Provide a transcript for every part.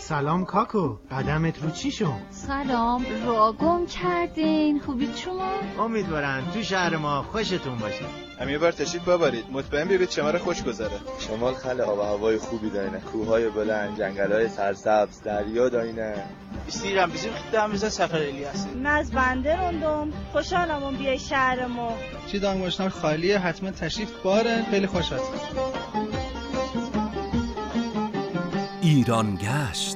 سلام کاکو، قدمت رو چی شد؟ سلام، راه گم کردین. خوبید شما؟ امیدوارم تو شهر ما خوشتون باشه. یه بار تشریف ببرید، مطمئن ببینید شمال خوش گذره. شمال خیلی آب و هوای خوبی داره، کوههای بلند، جنگل‌های سرسبز، دریا داره. استیرم bizim gittiğimizde Səfər eləyəsin. از بنده روندم، خوشحالم بیای شهر ما. چی دانگوشتار خالیه، حتما تشریف باره، خیلی خوش هست. ایران گشت.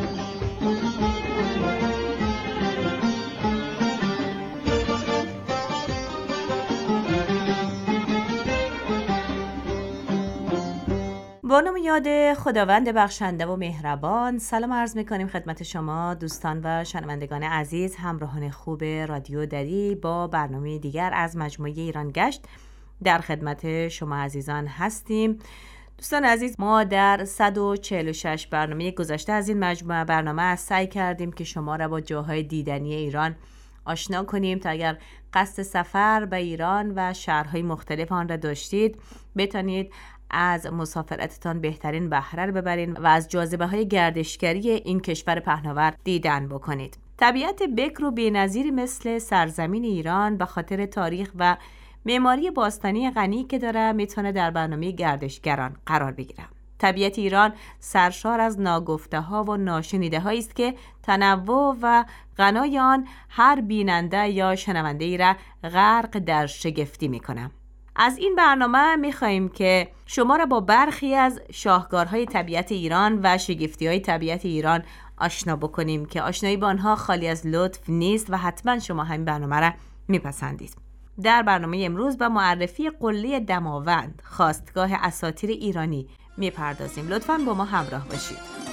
با نام یاد خداوند بخشنده و مهربان، سلام عرض می‌کنیم خدمت شما دوستان و شنوندگان عزیز، همراهان خوب رادیو دری. با برنامه دیگر از مجموعه ایران گشت در خدمت شما عزیزان هستیم. دوستان عزیز، ما در 146 برنامه گذشته از این مجموعه برنامه سعی کردیم که شما را با جاهای دیدنی ایران آشنا کنیم تا اگر قصد سفر به ایران و شهرهای مختلف آن را داشتید بتانید از مسافرتتان بهترین بهره رو ببرین و از جاذبه‌های گردشگری این کشور پهناور دیدن بکنید. طبیعت بکر و بی‌نظیری مثل سرزمین ایران به خاطر تاریخ و معماری باستانی غنی که داره میتونه در برنامه گردشگران قرار بگیره. طبیعت ایران سرشار از ناگفته‌ها و ناشنیده‌هایی است که تنوع و غنای آن هر بیننده یا شنونده ای را غرق در شگفتی میکنه. از این برنامه میخواییم که شما را با برخی از شاهکارهای طبیعت ایران و شگفتی‌های طبیعت ایران آشنا بکنیم که آشنایی با آنها خالی از لطف نیست و حتما شما همین برنامه را میپسندید. در برنامه امروز با معرفی قله دماوند، خاستگاه اساطیر ایرانی میپردازیم. لطفاً با ما همراه باشید.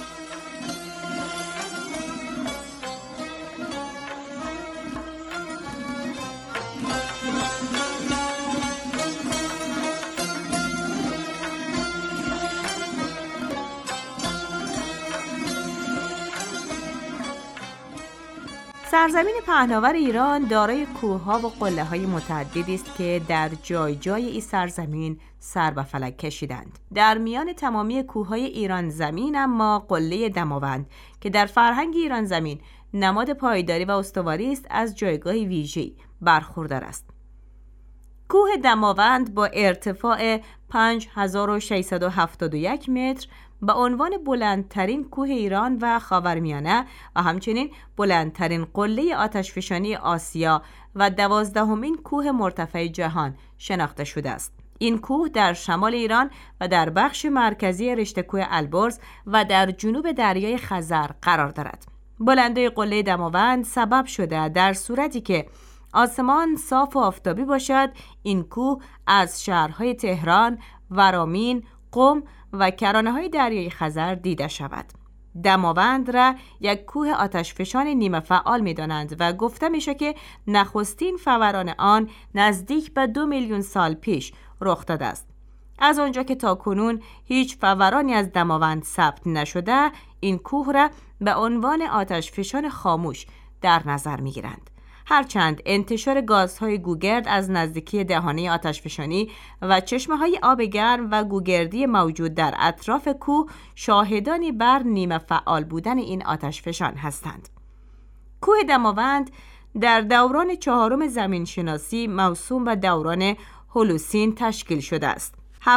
سرزمین پهناور ایران دارای کوه‌ها و قله‌های متعددی است که در جای جای این سرزمین سر به فلک کشیدند. در میان تمامی کوه‌های ایران زمین اما قله دماوند که در فرهنگ ایران زمین نماد پایداری و استواری است، از جایگاه ویژه‌ای برخوردار است. کوه دماوند با ارتفاع 5671 متر به عنوان بلندترین کوه ایران و خاورمیانه و همچنین بلندترین قله آتشفشانی آسیا و 12مین کوه مرتفع جهان شناخته شده است. این کوه در شمال ایران و در بخش مرکزی رشته کوه البرز و در جنوب دریای خزر قرار دارد. بلندی قله دماوند سبب شده در صورتی که آسمان صاف و آفتابی باشد این کوه از شهرهای تهران، ورامین، قم و کرانه‌های دریای خزر دیده شود. دماوند را یک کوه آتشفشان نیمه فعال می‌دانند و گفته میشه که نخستین فوران آن نزدیک به 2 میلیون سال پیش رخ داده است. از آنجا که تاکنون هیچ فورانی از دماوند ثبت نشده، این کوه را به عنوان آتشفشان خاموش در نظر می‌گیرند. هرچند انتشار گازهای گوگرد از نزدیکی دهانه آتشفشانی و چشمه‌های آب گرم و گوگردی موجود در اطراف کوه شاهدانی بر نیمه فعال بودن این آتشفشان هستند. کوه دماوند در دوران 4 زمینشناسی موسوم به دوران هولوسین تشکیل شده است.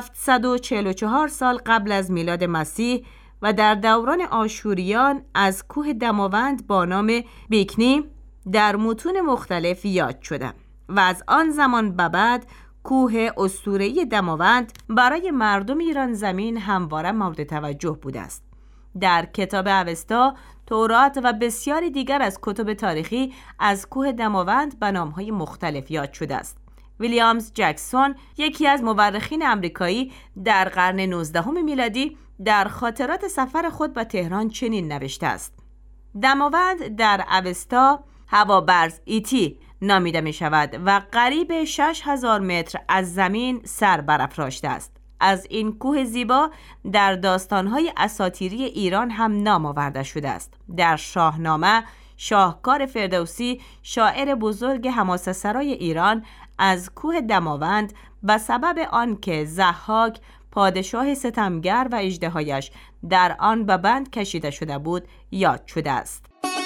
744 سال قبل از میلاد مسیح و در دوران آشوریان از کوه دماوند با نام بیکنی در متون مختلف یاد شده و از آن زمان به بعد کوه اسطوره‌ای دماوند برای مردم ایران زمین همواره مورد توجه بوده است. در کتاب اوستا، تورات و بسیاری دیگر از کتب تاریخی از کوه دماوند به نام‌های مختلف یاد شده است. ویلیامز جکسون، یکی از مورخین آمریکایی، در قرن 19 میلادی در خاطرات سفر خود به تهران چنین نوشته است: دماوند در اوستا هوابرز ایتی نامیده می شود و قریب 6000 متر از زمین سر برافراشته است. از این کوه زیبا در داستان‌های اساطیری ایران هم نام آورده شده است. در شاهنامه شاهکار فردوسی، شاعر بزرگ حماسه‌سرای ایران، از کوه دماوند به سبب آنکه ضحاک پادشاه ستمگر و اژدهایش در آن به بند کشیده شده بود یاد شده است.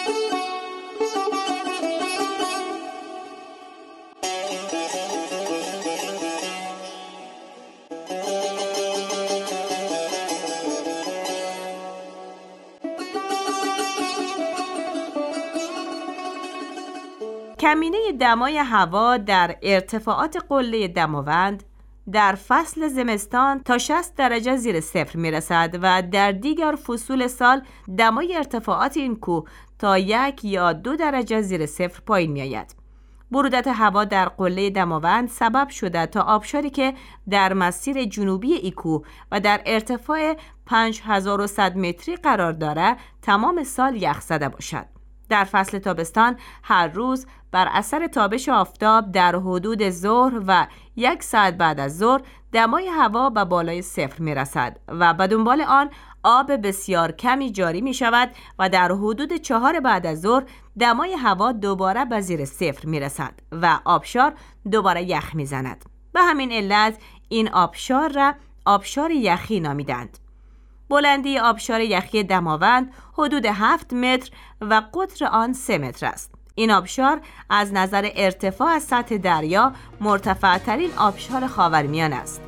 کمینه دمای هوا در ارتفاعات قله دماوند در فصل زمستان تا 60 درجه زیر صفر میرسد و در دیگر فصول سال دمای ارتفاعات این کوه تا 1 یا 2 درجه زیر صفر پایین می آید. برودت هوا در قله دماوند سبب شده تا آبشاری که در مسیر جنوبی این کوه و در ارتفاع 5100 متری قرار دارد تمام سال یخ زده باشد. در فصل تابستان هر روز بر اثر تابش آفتاب در حدود ظهر و 1 ساعت بعد از ظهر دمای هوا به بالای صفر می رسد و به دنبال آن آب بسیار کمی جاری می شود و در حدود 4 بعد از ظهر دمای هوا دوباره به زیر صفر می رسد و آبشار دوباره یخ می زند. به همین علت این آبشار را آبشار یخی نامیدند. بلندی آبشار یخی دماوند حدود 7 متر و قطر آن 3 متر است. این آبشار از نظر ارتفاع از سطح دریا مرتفع ترین آبشار خاورمیانه است.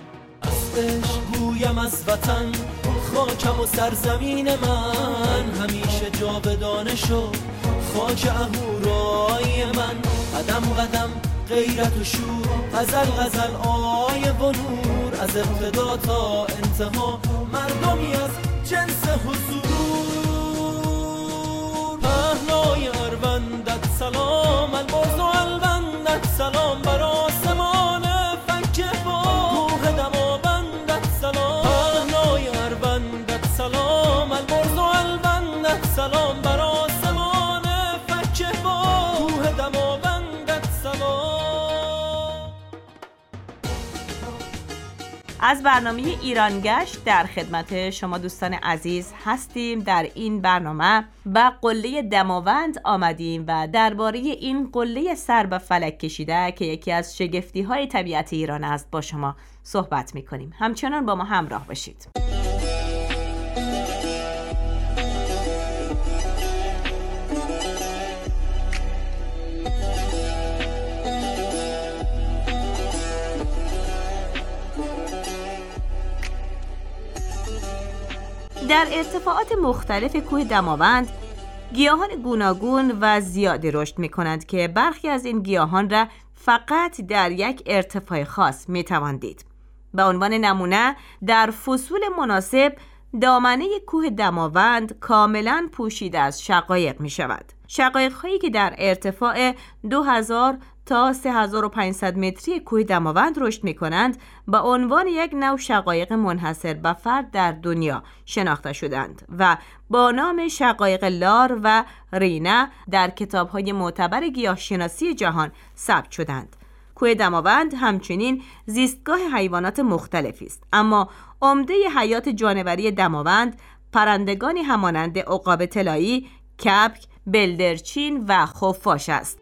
گویم از وطن خاکم و سرزمین من همیشه جاودانه شو خاک اهورای من قدم قدم غیرت و شور غزل غزل آیه و نور از ابتدا تا انتها مردمی از جنس حضور پهنای اروندت سلام البرز و الوندت سلام بر آسمان فکه با کوه دماوندت سلام پهنای اروندت سلام البرز و الوندت سلام بر آسمان فکه با کوه دماوندت سلام. از برنامه ایرانگشت در خدمت شما دوستان عزیز هستیم. در این برنامه به قله دماوند آمدیم و درباره این قله سر به فلک کشیده که یکی از شگفتی‌های طبیعت ایران است با شما صحبت می‌کنیم. همچنان با ما همراه باشید. در ارتفاعات مختلف کوه دماوند گیاهان گوناگون و زیادی رشد می کنند که برخی از این گیاهان را فقط در یک ارتفاع خاص می توان دید. به عنوان نمونه در فصول مناسب دامنه کوه دماوند کاملا پوشیده از شقایق می شود. شقایق هایی که در ارتفاع 2000 تا 3500 متری کوه دماوند رشد می کنند به عنوان یک نوع شقایق منحصر به فرد در دنیا شناخته شدند و با نام شقایق لار و رینه در کتاب‌های معتبر گیاهشناسی جهان ثبت شدند. کوه دماوند همچنین زیستگاه حیوانات مختلفی است، اما عمده حیات جانوری دماوند پرندگانی همانند عقاب طلایی، کبک، بلدرچین و خفاش است.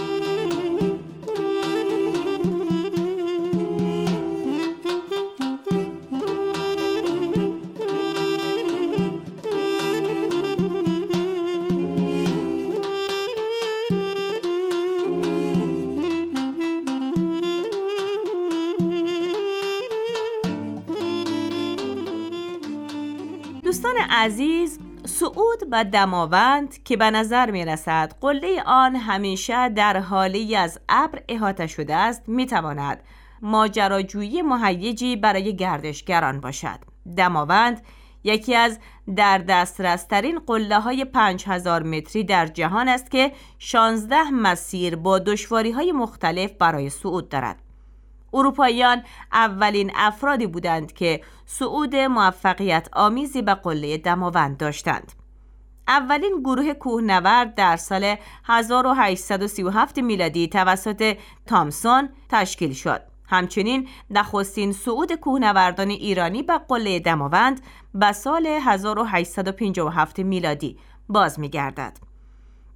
دوستان عزیز، صعود به دماوند که به نظر می رسد قله آن همیشه در حالی از ابر احاطه شده است می تواند ماجراجویی مهیجی برای گردشگران باشد. دماوند یکی از در دسترس ترین قله های 5000 متری در جهان است که 16 مسیر با دشواری های مختلف برای صعود دارد. اروپاییان اولین افرادی بودند که صعود موفقیت آمیزی به قله دماوند داشتند. اولین گروه کوهنورد در سال 1837 میلادی توسط تامسون تشکیل شد. همچنین نخستین صعود کوهنوردان ایرانی به قله دماوند به سال 1857 میلادی باز می‌گردد.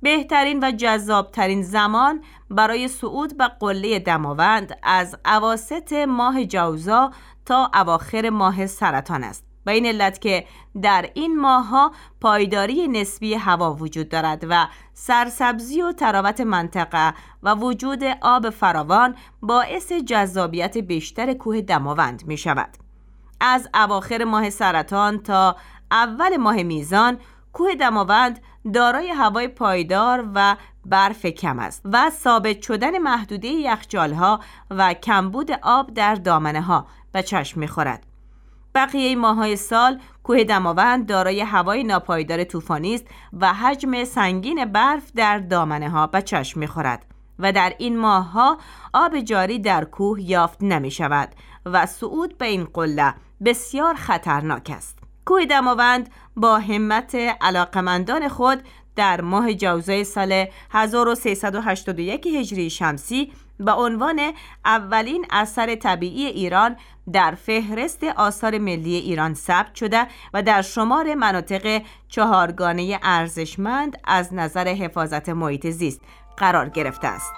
بهترین و جذابترین زمان برای صعود به قله دماوند از اواسط ماه جوزا تا اواخر ماه سرطان است. به این علت که در این ماه‌ها پایداری نسبی هوا وجود دارد و سرسبزی و تراوت منطقه و وجود آب فراوان باعث جذابیت بیشتر کوه دماوند می شود. از اواخر ماه سرطان تا اول ماه میزان کوه دماوند دارای هوای پایدار و برف کم است و ثابت شدن محدوده یخچال‌ها و کمبود آب در دامنه‌ها به چشم می‌خورد. بقیه ماه‌های سال کوه دماوند دارای هوای ناپایدار طوفانی است و حجم سنگین برف در دامنه‌ها به چشم می‌خورد و در این ماه‌ها آب جاری در کوه یافت نمی‌شود و صعود به این قله بسیار خطرناک است. کوه دماوند با همت علاقمندان خود در ماه جوزای سال 1381 هجری شمسی به عنوان اولین اثر طبیعی ایران در فهرست آثار ملی ایران ثبت شده و در شمار مناطق چهارگانه ارزشمند از نظر حفاظت محیط زیست قرار گرفته است.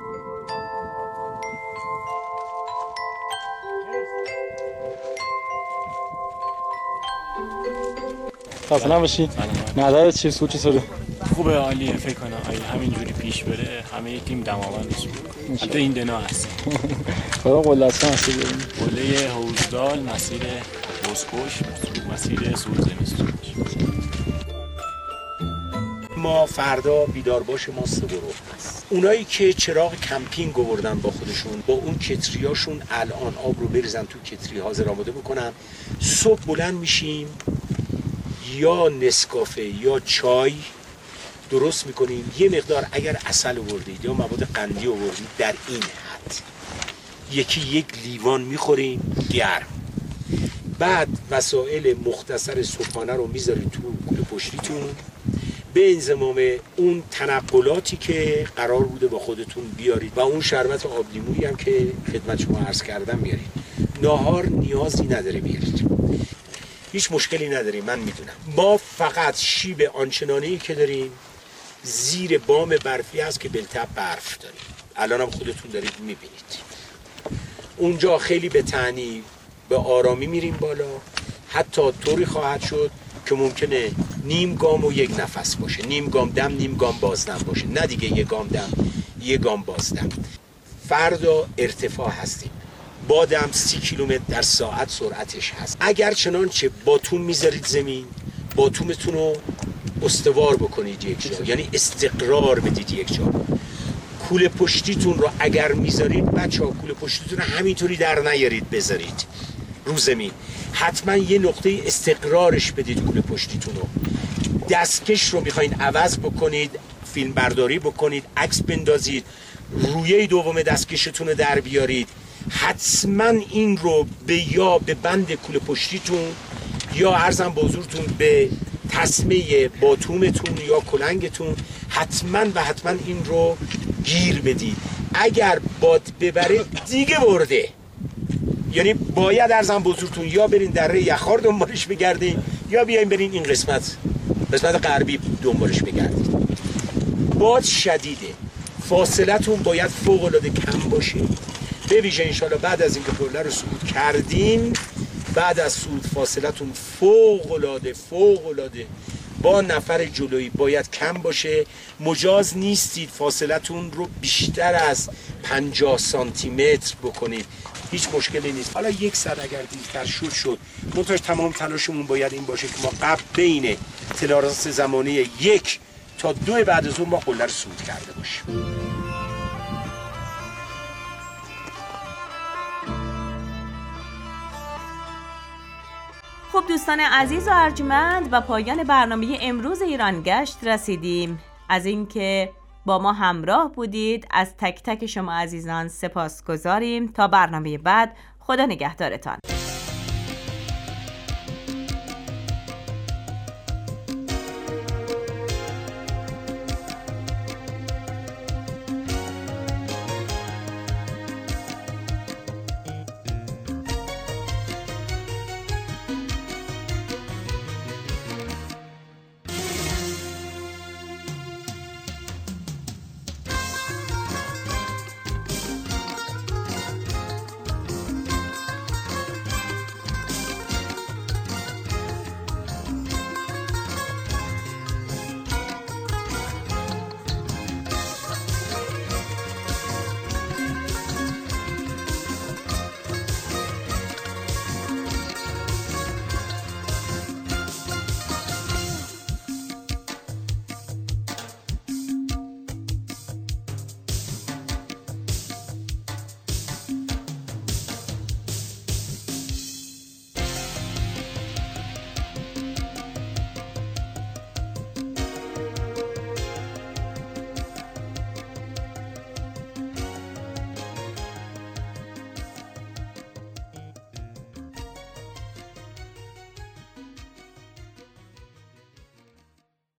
خسته نباشی. نظرت چیه؟ سوچی شده؟ خوبه، عالیه. فکر کنم اگه همینجوری پیش بره همه تیم دماوند میشه. حتی این دنا هست. برای قله اصلا هستی بریم. قله حوزدال، مسیر بزکش، مسیر سور زمستون. ما فردا بیدارباش ما 3 گروه هست. اونایی که چراغ کمپینگ آوردن با خودشون، با اون کتریاشون الان آب رو بریزن تو کتری حاضر آماده بکنن. صبح بلند میشیم یا نسکافه یا چای درست میکنیم. یه مقدار اگر عسل آوردید یا مواد قندی آوردید در این حد یکی یک لیوان میخوریم گرم. بعد وسایل مختصر صبحانه رو میذارید تو کوله پشتیتون به انضمام اون تنقلاتی که قرار بوده با خودتون بیارید و اون شربت آب لیمویی هم که خدمت شما عرض کردم میارید. ناهار نیازی نداره بیارید، هیچ مشکلی نداریم. من میدونم ما فقط شیب آنچنانه‌ای که داریم زیر بام برفی هست که بلتب برف داریم. الان هم خودتون دارید میبینید. اونجا خیلی به تنی به آرامی میریم بالا. حتی طوری خواهد شد که ممکنه نیم گام و یک نفس باشه، نیم گام دم نیم گام بازدم باشه، نه دیگه یک گام دم یک گام بازدم. فردا ارتفاع هستیم، بادم 30 کیلومتر در ساعت سرعتش هست. اگر چنانچه باتوم میذارید زمین، باتومتون رو استوار بکنید یک جا، یعنی استقرار بدید یک جا. کوله پشتیتون رو اگر میذارید بچه‌ها کوله پشتیتون رو همینطوری در نیارید بذارید رو زمین. حتما یه نقطه استقرارش بدید کوله پشتیتون رو. دستکش رو میخواین عوض بکنید، فیلم برداری بکنید، عکس بندازید، رویه دوم دستکشتون رو در بیارید. حتما این رو یا به بند کوله پشتیتون یا عرضم به حضورتون به تسمه باتومتون یا کلنگتون حتما این رو گیر بدید. اگر باد ببره دیگه برده، یعنی باید عرضم به حضورتون یا برین دره یخار دنبالش بگردین یا بیاین برین این قسمت غربی دنبالش بگردید. باد شدیده، فاصلتون باید فوق العاده کم باشه. به ویژه انشالله بعد از اینکه قله رو صعود کردین، بعد از صعود فاصلتون فوق العاده با نفر جلویی باید کم باشه. مجاز نیستید فاصلتون رو بیشتر از 50 سانتی متر بکنید، هیچ مشکلی نیست. حالا 100 اگر دیرتر شد منتها تمام تلاشمون باید این باشه که ما قبل بین تلارانس زمانی 1 تا 2 بعد از اون ما قله رو صعود کرده باشیم. خب دوستان عزیز و ارجمند، به پایان برنامه امروز ایران گشت رسیدیم. از اینکه با ما همراه بودید از تک تک شما عزیزان سپاسگزاریم. تا برنامه بعد، خدا نگهدارتان.